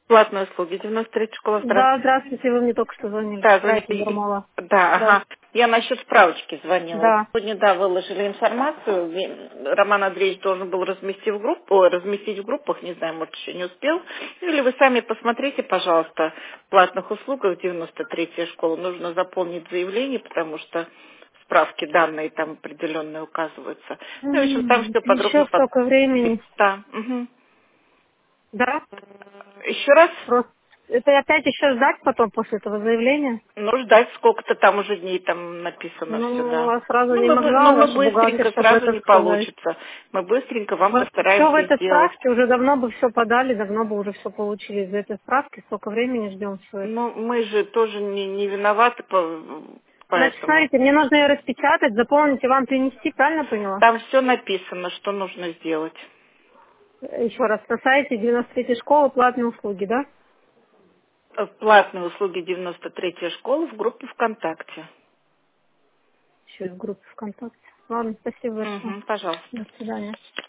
Платные услуги. 93 школа, Да, здравствуйте. здравствуйте, вы мне только что звонили. Да, Говорите, здравствуйте. Бармала. Да, Да, ага. Я насчет справочки звонила. да. Сегодня, да, выложили информацию. Роман Андреевич должен был разместить в группах, не знаю, может, еще не успел. Или вы сами посмотрите, пожалуйста, в платных услугах 93-я школа. Нужно заполнить заявление, потому что справки, данные там определенные указываются. Ну, в общем, там все подробно. Еще столько времени. Да. Мгм. Да? Еще раз. Просто. Это опять еще ждать потом после этого заявления? Ну, ждать сколько-то там уже дней там написано все, Ну, да. а сразу Ну, не но могла мы ваша быстренько, бухгалтерша об сразу этом не сказать. получится. Мы быстренько вам Все в постараемся этой сделать. справке уже давно бы все подали, давно бы уже все получили. Из этой справки столько времени ждем все это. Ну, мы же тоже не виноваты, Значит, поэтому... смотрите, мне нужно ее распечатать, заполнить и вам принести, правильно поняла? Там все написано, что нужно сделать. Еще раз, на сайте 93 школы платные услуги, да? Платные услуги 93-я школа в группе ВКонтакте. Еще и в группе ВКонтакте. Ладно, спасибо большое. Угу, пожалуйста. До свидания.